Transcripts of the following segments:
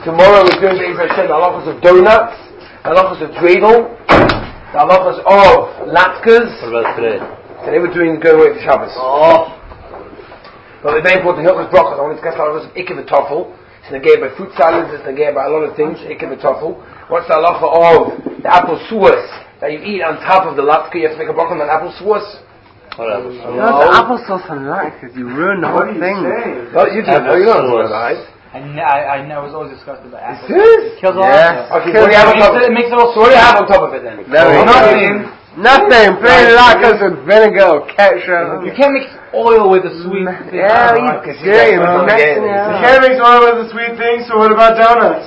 Tomorrow we're doing the halachas of donuts, the halachas of dreidel, the halachas of latkes. What about today? Today we're doing going away for Shabbos. Oh. But the very important hilchos brachos. I want to discuss the halachas of ikkev v'tofel. It's negated by fruit salads. It's negated by a lot of things. Ikkev v'tofel. What's the halacha of the apple suas that you eat on top of the latke? You have to make a bracha on an apple suas. What apple sauce? No, the applesauce on latkes. You ruin the whole thing. No, you do. No, you don't know that, right? I was always disgusted by apples. Is this? It kills all Yeah. that. Okay, what do you have on top of it? It makes it all So what do you have on top of it then? Nothing. Plain latkes with vinegar, ketchup. You can't mix oil with a sweet thing. Yeah, you Yeah, You can't mix oil with the sweet thing, so what about donuts?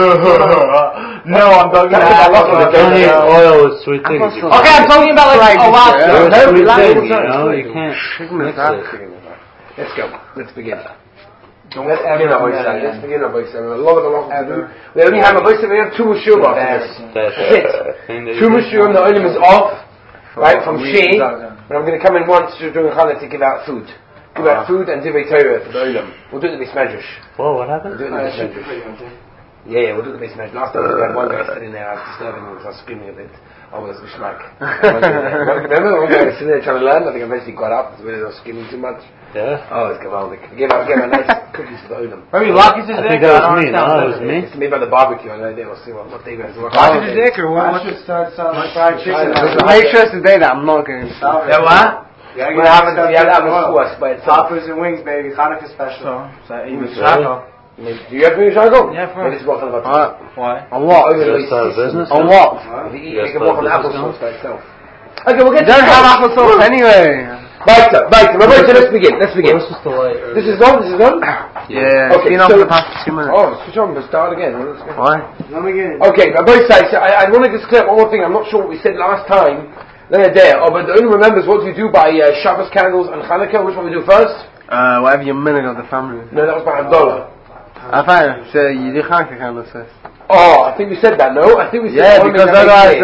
No, I'm talking Don't eat oil with sweet things. Okay, I'm talking about like a lot. Sweet thing, you can't mix it. Let's go. Let's begin. Let's begin our voice. Let's begin our voice. A lot of the halachas to do. We only have a voice. We have 2 mushurim after this. That's it. 2 mushurim. The olim is off, right, from Shei. But I'm going to come in once during Chanukah to give out food. Give out food and divrei Torah for the olim. We'll do it in the Beis Medrash. Whoa, what happened? We'll do it in the Beis Medrash. Yeah, we'll do the Beis Medrash. Last time we had one guy sitting there. I was disturbing him because I was screaming a bit. Oh, that's Mishmak. Remember one guy was sitting there trying to learn? I think I eventually got up because we were screaming too much. Yeah. Oh, it's Gavaldik. Give out nice cookies to the olim. Maybe Lucky's is there? I think that was me. No, it was me. It's made by the barbecue. I know they will see what they guys do. Lucky's dick or what? I should start selling fried chicken. Make sure today that I'm not going to stop. Yeah, what? Yeah, we have a sauce, but it's Toppers and wings, baby. Hanukkah special. Even Shaco. Do you have to Shaco? Yeah, for maybe it's walking about why? On what? business? On what? If you can walk on applesauce by itself. Okay, we'll get You don't have applesauce anyway. Right, let's begin. This is the light. This is on? Yeah, okay, it's been on for the past 2 minutes. Oh, switch on, but start again. Why? Let me get it. Okay, on both sides, I want to just clear up one more thing. I'm not sure what we said last time. But the only remembers what you do by Shabbos candles and Chanukah. Which one we do first? Whatever your minute of the family. No, that was by Abdullah. I thought you do Chanukah candles first. Oh, I think we said that, no? I think we said because otherwise,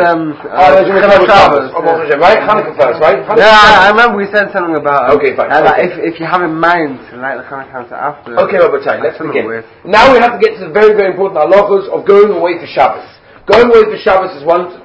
Shabbos, right? Hanukkah first, right? I remember we said something about okay, fine. If you have in mind to light the Chanukah after. Okay, Rabbi, let's begin. Now we have to get to the very, very important halachos of going away for Shabbos. Going away for Shabbos is one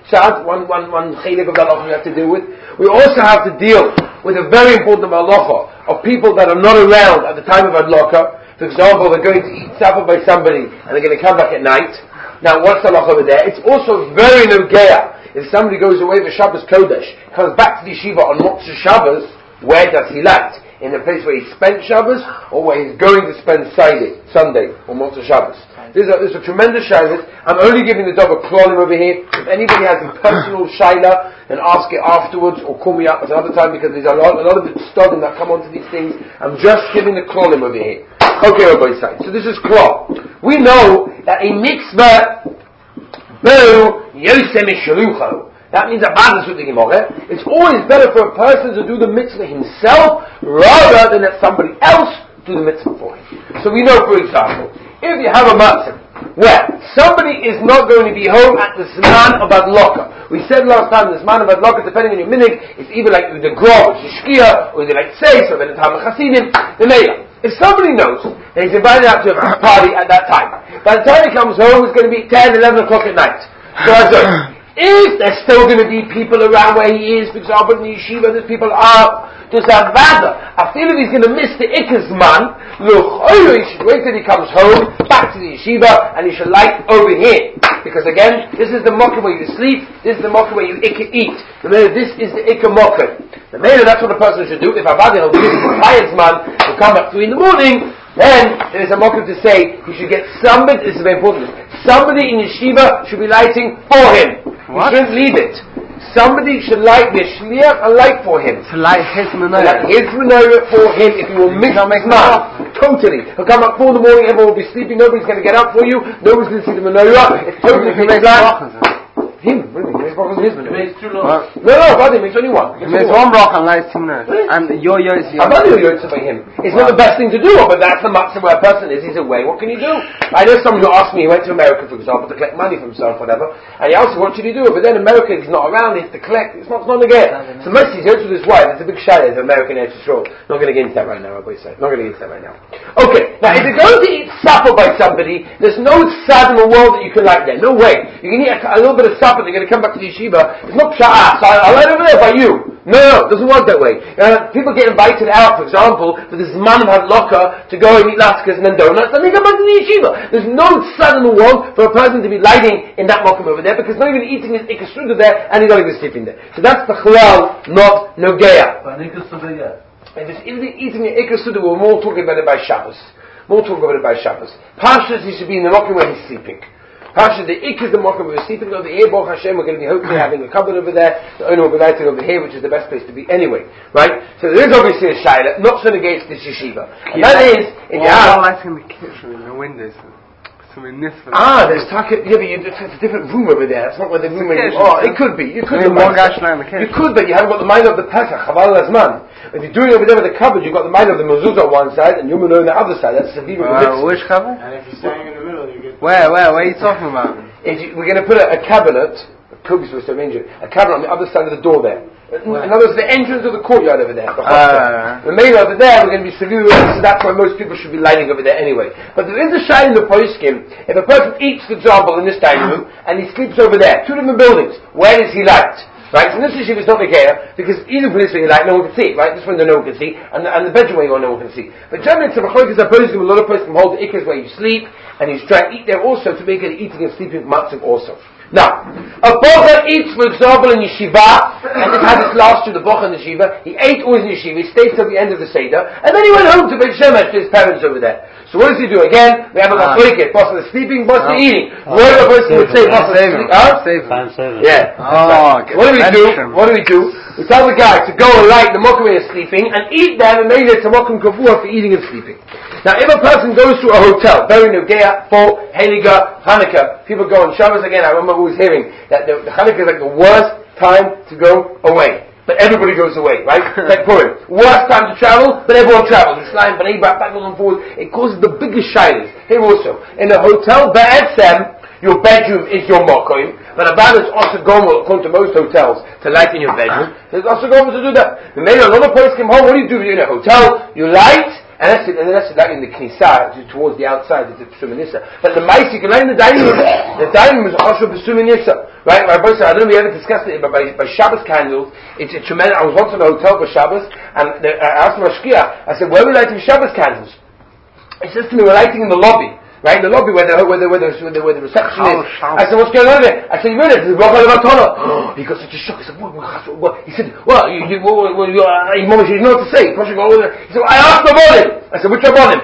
chelik of the halacha we have to deal with. We also have to deal with a very important halacha of people that are not around at the time of Adlaka. For example, they're going to eat supper by somebody and they're going to come back at night. Now, what's the halacha over there? It's also very nogeya. If somebody goes away for Shabbos Kodesh, comes back to the yeshiva on Motzei Shabbos, where does he light? In the place where he spent Shabbos, or where he's going to spend Sunday, or Motzei Shabbos? There's a tremendous shayla. I'm only giving the dog a klolim over here. If anybody has a personal shayla, then ask it afterwards, or call me up at another time, because there's a lot of the studying that come onto these things. I'm just giving the klolim over here. Okay, Rabbi Yisrael. So this is klal. We know that a mitzvah, that means it's always better for a person to do the mitzvah himself rather than let somebody else do the mitzvah for him. So we know, for example, if you have a matzah where somebody is not going to be home at the Zman of Adlaka. We said last time the Zman of Adlaka, depending on your minig, it's either like the Grov, or the Shkia, or the like Seis, or the Tam Chasidim, the Meila. If somebody knows that he's invited out to a party at that time, by the time he comes home, it's going to be 10, 11 o'clock at night. So I say, if there's still going to be people around where he is, for example, in the yeshiva, there's people are, does that matter? I feel if he's going to miss the Ikkas man, he should wait till he comes home, back to the yeshiva, and he should light over here. Because again, this is the mokkah where you sleep, this is the mokkah where you eat. This is the Ikka mokkah. The matter, that's what a person should do. If Avadi will be the highest man, will come at 3 in the morning, then there is a mokkah to say he should get somebody, this is very important, somebody in yeshiva should be lighting for him. What? He shouldn't leave it. Somebody should light the shliach and light for him. To light his menorah. His menorah for him if you will miss man. Totally. He'll come up 4 in the morning, everyone will be sleeping, nobody's going to get up for you, nobody's going to see the menorah. It's totally him, really. brachas on his minute. It makes two loads. No, Vadim, it makes only one. It makes one bracha and lights two minutes. And your yotze. I'm not doing Yotze by him. It's not the best thing to do, but that's the matzah where a person is. He's away. What can you do? I know someone who asked me, he went to America, for example, to collect money for himself, whatever, and he asked me, what should he do? But then America, he's not around, he has to collect. It's not again. So most he's here with his wife. It's a big shayla of American Eretz Yisrael. Not going to get into that right now, Rabbi said. Not going to get into that right now. Okay, now if you're going to eat supper by somebody, there's no tzad in the world that you can like there. No way. You can eat a little bit of supper, they're going to come back to the yeshiva. It's not psha'ah, so I'll let over there by you. No, it doesn't work that way. People get invited out, for example, for this man of hadloka to go and eat latkes and then donuts, and they come back to the yeshiva. There's no tzad in the world for a person to be lighting in that mokum over there, because not even eating his ikasuda there, and he's not even sleeping there. So that's the chalal, not nogeya. If it's eating the ikasuda, we're more talking about it by Shabbos. Pashas, he should be in the mokum where he's sleeping. Pasha, the ik is the mokum of the sleeping over here. Baruch Hashem, we're going to be hopefully having a cupboard over there. The owner will be lighting over here, which is the best place to be anyway, right? So there is obviously a shayla, not so against this yeshiva. And that is, if you have lighting the kitchen and the windows. There's but it's a different room over there. That's not where the room is. Oh, it could be. You could, but you haven't got the mind of the Pesach. Chaval Azman. If you're doing over there with the cupboard, you've got the mind of the mezuzah on one side and Yom on the other side. That's the which cupboard? And if you're standing in the middle, you get... Where are you talking about? We're going to put a cabinet, Kobe's supposed to arrange it, a cabinet on the other side of the door there. In other words, the entrance of the courtyard over there, the main over there, we're going to be severe, so that's why most people should be lighting over there anyway. But there is a shayla in the poskim. If a person eats, for example, in this dining room, and he sleeps over there, two different buildings, where is he light? Right, so this issue is not Nikea, because either for this way, like, no one can see, right? This window no one can see, and the bedroom where you are, no one can see. But generally, it's a machlokes poskim, a lot of poskim hold the ikkas where you sleep, and you try to eat there also to make it eating and sleeping matzav also. Now, a bocher eats, for example, in yeshiva, and this had this last year, the bocher in the yeshiva, he ate always in yeshiva, he stayed till the end of the Seder, and then he went home to Beit Shemesh to his parents over there. So what does he do? Again, we have a machlokes, boss of the sleeping, boss of the eating. What a person would say, boss of the sleeping? Yeah. What do we do? We tell the guy to go and light the mokum where he's sleeping, and eat there, and maybe it's a mokum kavua for eating and sleeping. Now, if a person goes to a hotel, very Nogea, for Heliga, Hanukkah, people go on Shabbos again. I remember always hearing that the Hanukkah is like the worst time to go away. But everybody goes away, right? It's like Purim. Worst time to travel, but everyone travels. It's flying, backwards and forwards. It causes the biggest shyness. Here also, in a hotel, Ba'etzem, your bedroom is your mokoim, but about it's also gomer, according to most hotels, to light in your bedroom. There's also gomer to do that. And maybe another place came home, what do you do? You're in a hotel, you light, and that's it like in the knisa, towards the outside, it's a psuminissa. But the mice, you can light in the dining room. The dining room is also a psuminissa. Right? My boy said, I don't know if we ever discussed it, but by Shabbos candles, it's a tremendous, I was once in a hotel for Shabbos, and I asked the mashkiach, I said, where are we lighting Shabbos candles? He says to me, we're lighting in the lobby. Right, in the lobby where the reception is. I said, what's going on there? I said, you read it? He got such a shock. He said, what? He said, well, you know what to say. He said, I asked about him. I said, which about him?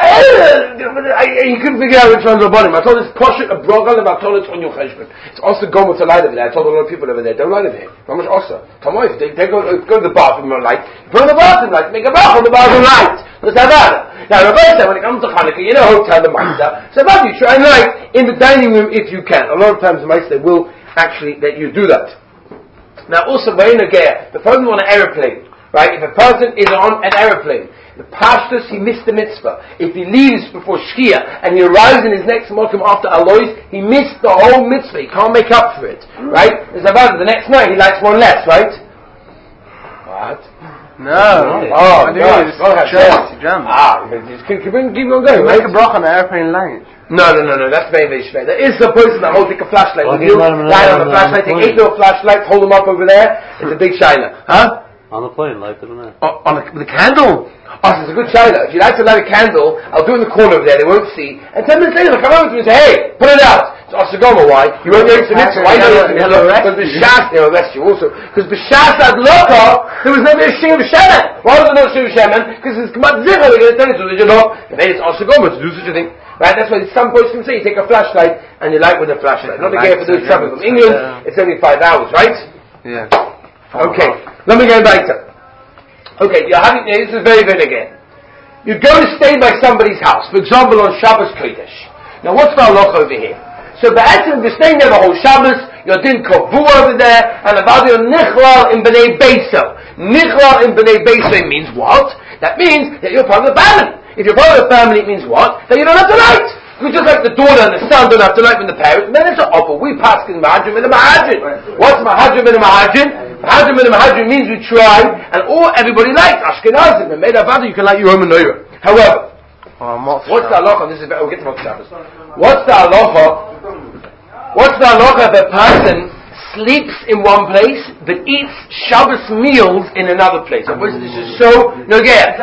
He couldn't figure out which one's about him. I told this poshut a brogal about toilets on your cheshbon. It's also gomer to light over there. I told a lot of people over there, don't light over here. How much also? Come on, they go to the bathroom and light. Put on the bathroom light. Make a bath on the bathroom light. What's that about? Now, Rabbi said, when it comes to Hanukkah, you know, hotel, the Maisa, so about you try and light in the dining room if you can. A lot of times the Maisa will actually let you do that. Now, also, the person on an aeroplane, right? If a person is on an aeroplane, the pashtus, he missed the mitzvah. If he leaves before Shkia and he arrives in his next mokum after Alois, he missed the whole mitzvah. He can't make up for it, right? It's about the next night he lights one less, right? What? No. Oh, no. Keep on going. Make a broch on the airplane light. No. That's very shver. There is a person that holds like a flashlight. Light on the flashlight. Take 8 little flashlights, hold them up over there. It's a big shayla. Huh? On the plane, light it on there. With a candle? Oh, so it's a good shayla. If you like to light a candle, I'll do it in the corner over there, they won't see. And 10 minutes later, they'll come over to me and say, hey, put it out. It's Osagoma, why? You won't know it's a mitzvah. Why not? Because B'shas, they'll arrest you also. Because B'shas ad loka, there was never a shing of shemen. Why was there no shing of shemen? Because it's K'mat Zikha, they're going to tell you to, did you know? And then it's Osagoma to do such a thing. Right, that's why some boys can say you take a flashlight and you light with a flashlight. Not again for those traveling from England, it's only 5 hours, right? Yeah. Okay, let me go back to. Okay, this is very good again. You go to stay by somebody's house, for example on Shabbos Kodesh. Now what's the halacha over here? So if you're staying there the whole Shabbos, You're din kavu over there, and avada you're nichlal in b'nei beiso. Nichlal in b'nei beiso means what? That means that you're part of the family. If you're part of the family, it means what? That you don't have to light. Because just like the daughter and the son don't have to light from the parents, then it's an offer. We pass in mahadrim and a mahadrim. What's mahadrim and a mahadrim? Mahadrim and a mahadrim means we try, and everybody lights. Ashkenazim, and made avada, you can light your own menorah. However, what's the halacha? This is better. We'll get to Motzei Shabbos. What's the halacha if a person sleeps in one place but eats Shabbos meals in another place? Obviously, this is so nogea.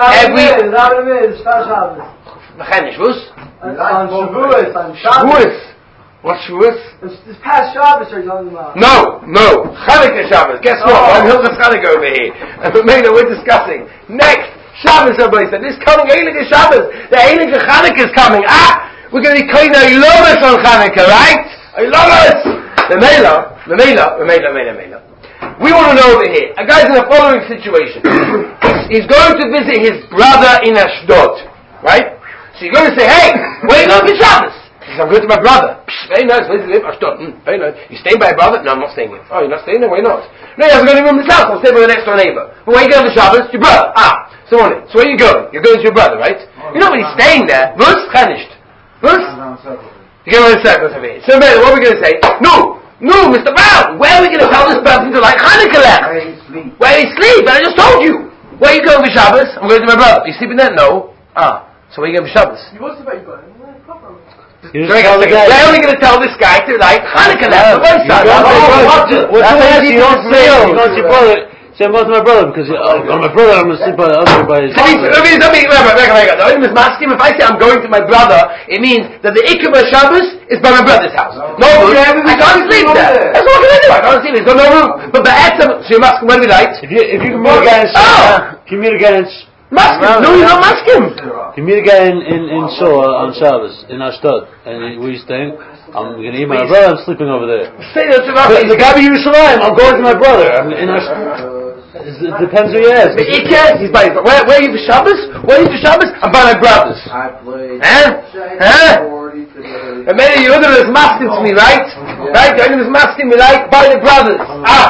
Shavuos. What's Shavuos? It's past Shabbos or talking about? No. Chanukah Shabbos. Guess what? I'm Hilchas Chanukah over here. And we're discussing. Next, Shabbos, everybody said. This coming Eilige Shabbos. The Eilige Chanukah is coming. We're going to be calling Eilomas on Chanukah, right? Eilomas! The Mela. We want to know over here. A guy's in the following situation. He's going to visit his brother in Ashdod. Right? So you're going to say, hey, where are you going for Shabbos? He says, I'm going to my brother. Very nice, where do you live? Ashdod. Very nice. You staying by a brother? No, I'm not staying here. Oh, you're not staying there? Why not? No, he hasn't got any room in his house. I'm staying by the next door neighbor. But where are you going for Shabbos? Your brother. So on it. So where are you going? You're going to your brother, right? You're not really staying there. Vus? Chanished. Vus? You're going to circles over here. So what are we going to say? No, Mr. Brown, where are we going to tell this person to light Chanukah lamp? Where he sleep? I just told you. Where are you going for Shabbos? I'm going to my brother. You sleeping there? No. So where are you going for Shabbos? You want to about you going? Where are we going to tell this guy to light Chanukah lamp? You don't say it. You go to your brother. Say I'm going to my brother because my brother I'm going to sleep by the other by his. Let me. If I say I'm going to my brother, it means that the Ikar Shabbos is by my brother's house. No room. I can't sleep there. That's what can I do? I can't sleep. There's no room. But the Etzem, so you must when we light. If you can meet a guy in Maskim. No, you're not Maskim. You meet a guy in Shul on Shabbos in Ashdod, and where you staying? I'm going to eat my brother. I'm sleeping over there. Say that to the Gabi Yerushalayim. I'm going to my brother. I'm in Ashdod. It depends who you ask. He's by. Where are you for Shabbos? I'm by my brothers. And maybe you other is masking to me, right? Right? The other is masking me, right? By the brothers.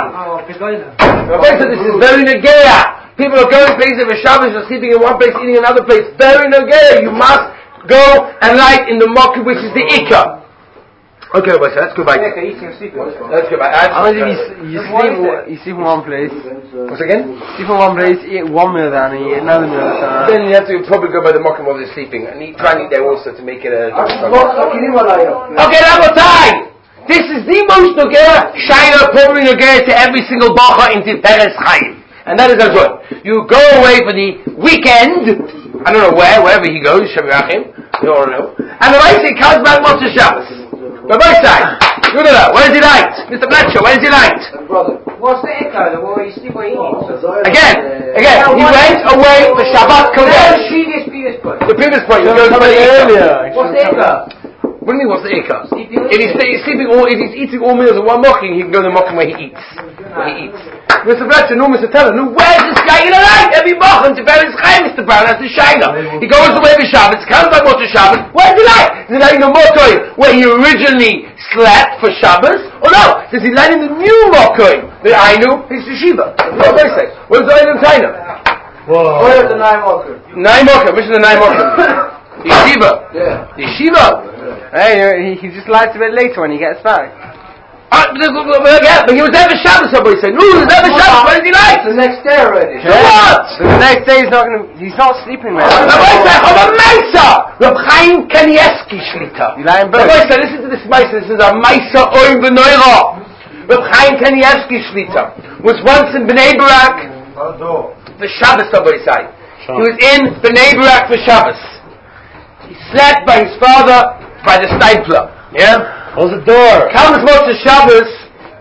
This is very negea. People are going places for Shabbos, are sleeping in one place, eating in another place. Very negea. You must go and light in the mokkah, which is the ikar. Okay, boys, let's go back. Let's go back. You sleep in one place. What's again? Sleep in one place, eat one meal there, and eat another meal there. Then you have to probably go by the mokum while they're sleeping, and try and eat there also to make it a... Okay, Rabotai! This is the most nogea, shayla, probably nogea to every single bacha in Tiferes Chaim. And that is as well. You go away for the weekend, I don't know wherever he goes, Shabbat Achim, you don't know. And the right he comes back Motzei Shabbos. Rabbi side, where is he light? Mr. Bletcher, where is he light? What's the ikar? Where you sleep, where you eat? Again, he went away for Shabbat Kodesh. The previous point, he goes to the ikar. What's the ikar? What do you mean, what's the ikar? If he's eating all meals in one mocking, he can go to the mocking where he eats. Mr. Bletcher, no, Mr. Teller, no, where's this guy in the night? Every mocking to Beres Chaim, Mr. Brown, that's the shayla. He goes away for Shabbos, comes back Motzei Shabbos, where's he light? Is he light in the Mokoim where he originally slept for Shabbos? Or no? Does he light in the new Mokoim? The Ainu, his yeshiva. What do I say? What is the Ainu Taina? Where's the Nine Mokoim? Which is the Nine Mokoim? Yeshiva. Yeah. Yeshiva. Hey, he just lights a bit later when he gets back. But he was there for Shabbos, somebody said. No, he was there for Shabbos, what did he like? The next day already. So what? So the next day he's not sleeping there. Rabbi said, I'm a Meisa! Reb Chaim Kanievsky Shlita. You lie in bed. Rabbi said, listen to this Meisa, this is a Meisa Oim B'Noira. Reb Chaim Kanievsky Shlita was once in Bnei Barak for Shabbos, somebody said. He was in Bnei Barak for Shabbos. He slept by his father, by the Stipler. Yeah? Close the door. Comes Motzei Shabbos,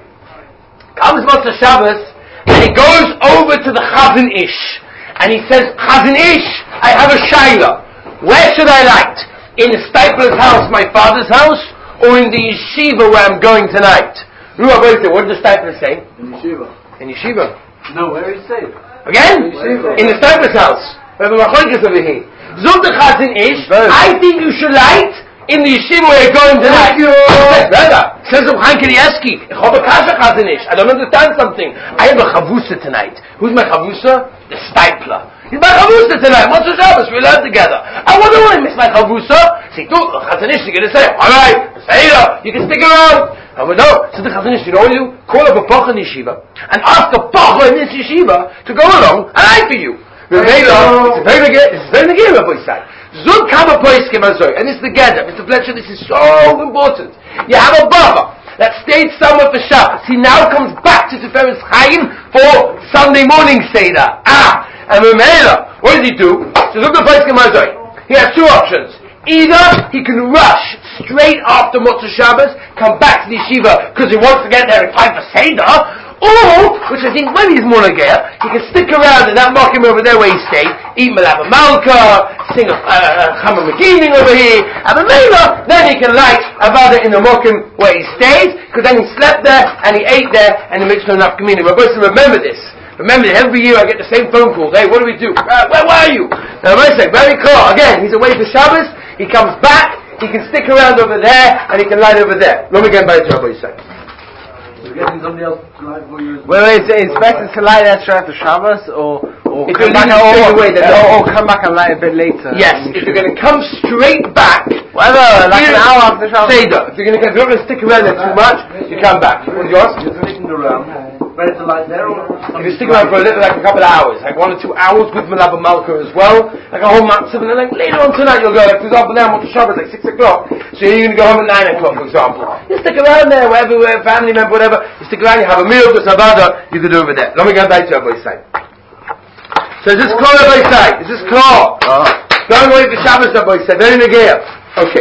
and he goes over to the Chazon Ish, and he says, Chazon Ish, I have a shayla. Where should I light? In the Stipler's house, my father's house, or in the yeshiva where I'm going tonight? What did the Stipler say? In yeshiva. No, where did he say? Again? In the Stipler's house. We have a machlokes over here. Zog the Chazon Ish, I think you should light in the yeshiva where you're going tonight. Brother, says Chaim Kanievsky, I don't understand something. I have a chavusa tonight. Who's my chavusa? The Stipler. He's my chavusa tonight. What's the Shabbos? We learn together. I wonder why I miss my chavusa. See, the Chazon Ish is going to say, alright, Seder, you can stick around. I would know. So the Chazon Ish, you know what you do? Call up a Pocha in yeshiva and ask a Pocha in this yeshiva to go along and I for you. It's very good, Rabbi Isai. Zug kama poiskim azoi, and this is the gather. Mr. Fletcher, this is so important. You have a Baba that stayed somewhere for Shabbos. He now comes back to Tiferes Chaim for Sunday morning Seder. And Ramela, what does he do? So look at poiskim azoi. He has two options. Either he can rush straight after Motzei Shabbos, come back to the yeshiva because he wants to get there in time for Seder, or, which I think maybe is more nagaya, he can stick around in that mokim over there where he stayed, eat Malava Malka, sing a Chama Megining over here, and then he can light Avada in the mokim where he stays, because then he slept there, and he ate there, and he makes no enough community. Rabbi, remember this. Remember that every year I get the same phone call. Hey, what do we do? Where were you? Now, Rabbi say, very clear. Again, he's away for Shabbos, he comes back, he can stick around over there, and he can light over there. Let me get back to Rabbi say. Well, it's better to light extra after Shabbos, or come back come back and light a bit later. Yes, if you're going to come straight back, whatever, like an hour after Shabbos. Seder. If you're not going to stick around there too much, you come back. What is yours? Ready to light there, or if you stick around for a little, like a couple of hours, like 1 or 2 hours with Malava Malka as well, like a whole matzav, and then like later on tonight you'll go, like for example now Motzei Shabbos, like 6 o'clock, so you're going to go home at 9 o'clock for example. You stick around there, wherever, family member, whatever, you stick around, you have a meal, the Sabada, you can do over there. Let me get back to Rabbi Isai. So is this clear, Rabbi Isai? Is this clear? Going away for Shabbos, Rabbi Isai, very negaya. Okay.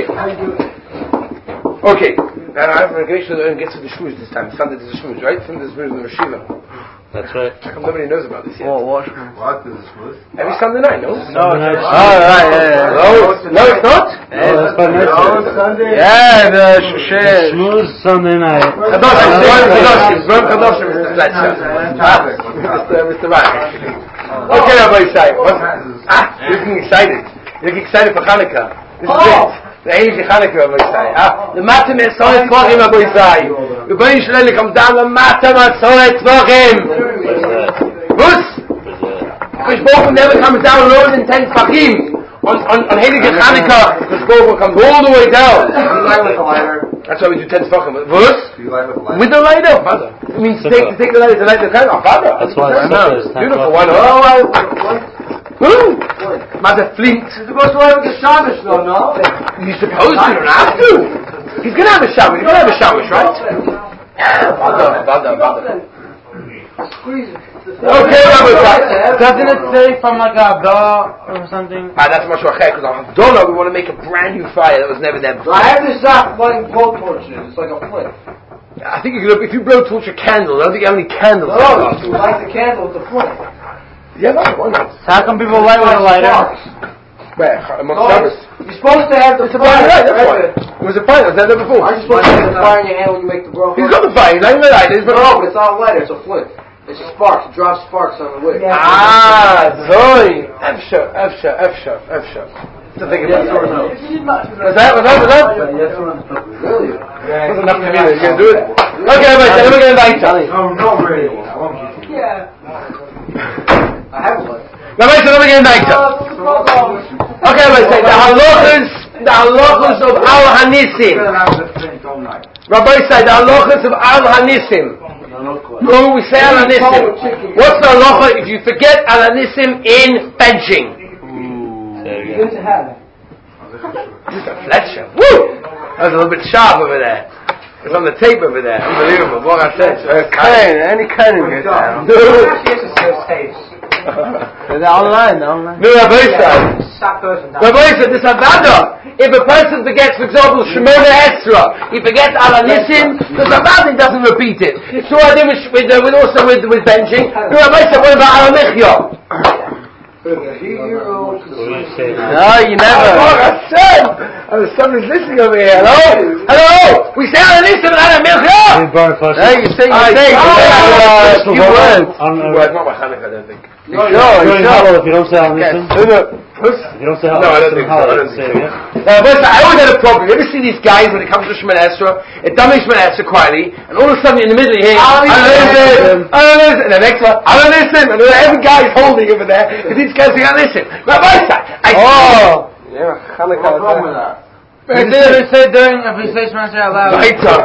Okay. Now I have an engagement that gets to the shmooze this time. Sunday there's a shmooze, right? Sunday there's a shmooze in the Yeshiva. That's right. How come nobody knows about this yet? What is the smooth? Every Sunday night, no? No, right, yeah. No, it's not? Sunday. Yeah, the shit. Smooth Sunday night. Kadoshim, Mr. Fletcher. Mr. Ryan. Okay, Rabbi Isai. You're looking excited. You're looking excited for Hanukkah. This is it. The Heilige Chanukah, Rabbi Isai. The Matam Etzorei Tvachim, Rabbi Isai. The Rebbeinu Shalom comes down. The Matam Etzorei Tvachim. Who's? Because Baruch never comes down lower than 10 Tvachim. On Heilige Chanukah, because Baruch comes all the way down. That's why we do 10 Tvachim. Who's? With the lighter, Father. It means to take the lighter to light the candle. Father. That's why I know. Beautiful one. Who? Mother Flint. You're supposed to have a Shabbos, though, no? You're supposed to, you don't have to. He's going to have a Shabbos. You're going to have a Shabbos, right? Bada. Okay, Rabbi. Doesn't it say from like a Abdullah or something? That's much more because on Abdullah we want to make a brand new fire that was never there before. I have this like blow torches. It's like a flint. I think if you blow torch a candle, I don't think you have any candles. No, you light the candle with the flint. Yeah, why not? How come people light with a lighter? Where? Amongst Shabbos? You're supposed to have the fire. Right, that's why. It was a fire, was that there before? Aren't you supposed to have the fire in your hand when you make the bracha? He's got the fire, he's lighting the light. No, but it's not a lighter, it's a flint. It's a spark, it drops sparks on the wick. Zoe! Efsha. To think about that. Was that? Yes or no? Really? It wasn't enough to me, you're going to do it? Okay, wait, then we're going to invite you. No, really. Yeah. I have one. Rabbi said, let me get a nicer. Okay, Rabbi said, the halachas of Al-Hanisim. Rabbi said, the halachas of Al-Hanisim. No, we say Al-Hanisim. What's the halacha if you forget Al-Hanisim in benching? Good to have it. This is a Fletcher. Woo! That was a little bit sharp over there. It's on the tape over there. Unbelievable. What I said. Any kind of good sound. They're online. No, Rabbi said, this Avada. If a person forgets, for example, Shemona Esra, he forgets Al-Hanisim, the Avada doesn't repeat it. So I did with benching. No, Rabbi said, what about Al-Michya? No, you never. Somebody's listening over here. Hello. We say Al-Hanisim and Al-Michya. Hey, you say a few words. Well, it's not my Hanukkah, I don't think. No, if you don't say Al-Hanisim. You don't say No, I don't think so. I don't think so. But I always had a problem. You ever see these guys when it comes to Shemana Esrei? It done Shemana Esrei quietly, and all of a sudden in the middle you hear, I don't listen, and the next one, I don't listen, and every guy is holding over there, because these guys say, I listen. Rabbi Isai, Yeah, What's wrong with that? If they say during, if we say Shemana Esrei out loud.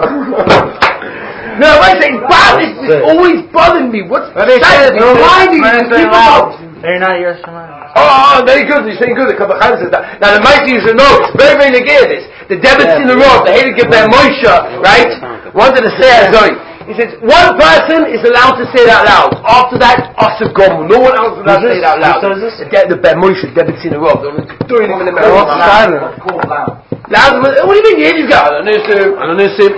No, I say, it's always bothering me. What's reminding people about? They're not your Shemana. Oh, very good. You're saying good. The Kabbalah says that. Now, the mighty you should know, it's very, very negated this. The debits in the road, the hated give their Moshe, right? Wanted to say it, Zoe. He says, one person is allowed to say it out loud. After that, Asa Gomu. No one else is allowed to say it out loud. The Moshe, debits in the road. Don't do anything in the middle. Loud. What do you mean? You hear these guys? I don't know. Say,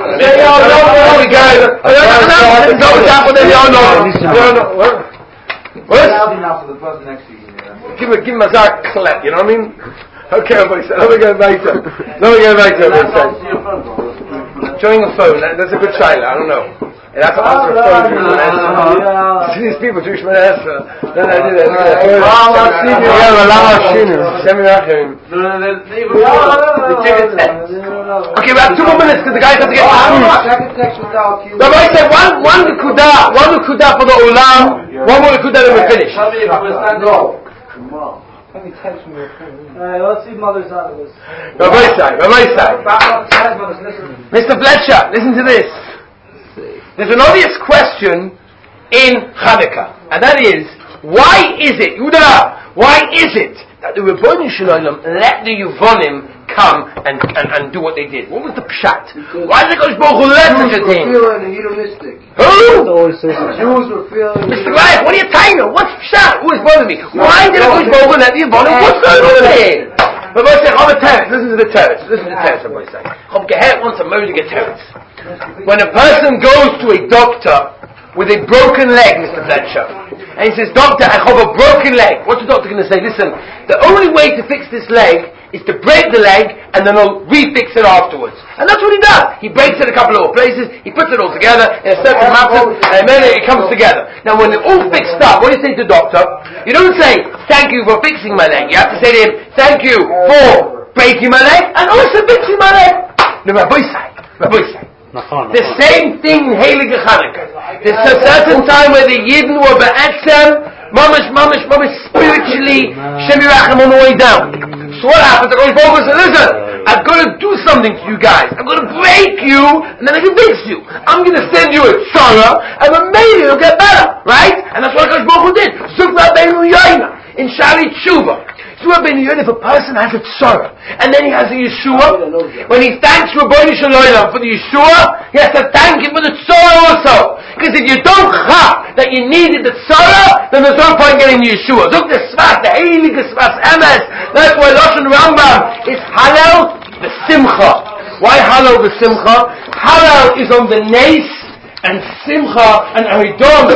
what? Loud enough for the person next to you. Give him a Zach clap, you know what I mean? Okay, everybody said, let me go back to everybody said. Showing a phone, that's a good child, I don't know. And that's an answer a phone. See these people, Jewish Manasra. Then I did that. Okay, we have 2 more minutes because the guys have to get food. Rabbi said one Nekuda for the Olam, one more Nekuda and we're finished. Let's see Mother's out of this. Rabbi Sai. Mr. Fletcher, listen to this. There's an obvious question in Hanukkah, and that is, why is it that the Rebbeinu Shalom let the Yevonim come and do what they did? What was the pshat? Why did the Kodesh Baruch Hu let such a thing? Jews were feeling hedonistic. Who? Jews were feeling Mr. Reich, what are you telling me? What's pshat? Who is bothering me? Why did the Kodesh Baruch Hu let the Yevonim? What's going on there? Rabbi said, listen to the teretz, Rabbi said. Chav Gehet wants a murder teretz. When a person goes to a doctor with a broken leg, Mr. Fletcher, and he says, Doctor, I have a broken leg. What's the doctor going to say? Listen, the only way to fix this leg is to break the leg and then he'll refix it afterwards. And that's what he does. He breaks it a couple of places, he puts it all together in a certain matter, and then it comes together. Now when they're all fixed up, what do you say to the doctor? You don't say, thank you for fixing my leg. You have to say to him, thank you for breaking my leg and also fixing my leg. No, Rabbi Sai. The same thing in Heilige Chanukah. There's a certain time where the Yidden were ba'atzem, mamish, spiritually, shemirachem on the way down. So what happened? The Kodesh Baruch Hu said, listen, I've got to do something to you guys. I'm going to break you, and then I can fix you. I'm going to send you a tzara, and then maybe you'll get better, right? And that's what the Kodesh Baruch Hu did. Zukra Beinu Yoina, in Shari Tshuva. If a person has a tzara, and then he has a Yeshua, when he thanks Rebbeinu Shalom for the Yeshua, he has to thank him for the tzara also. Because if you don't have that you needed the tzara, then there's no point getting the Yeshua. Look, the Sfas, the Heilige Sfas Emes, that's why Lashon Rambam is Halal v'Simcha. Why Halal v'Simcha? Halal is on the Nes, and Simcha and Haidah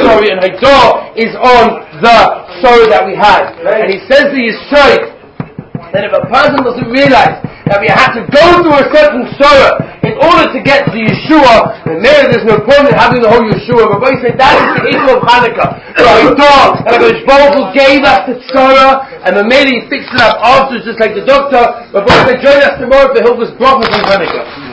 is on the sorrow that we had. And he says the Yisrael that if a person doesn't realize that we have to go through a certain sorrow in order to get to Yeshua, then there's no point in having the whole Yeshua. Rabbi said that is the issue of Hanukkah. So Haidah, and HaKadosh Baruch Hu gave us the sorrow, and the Mele fixed it up afterwards, just like the doctor. Rabbi said, join us tomorrow for Hilda's Brachos on Hanukkah.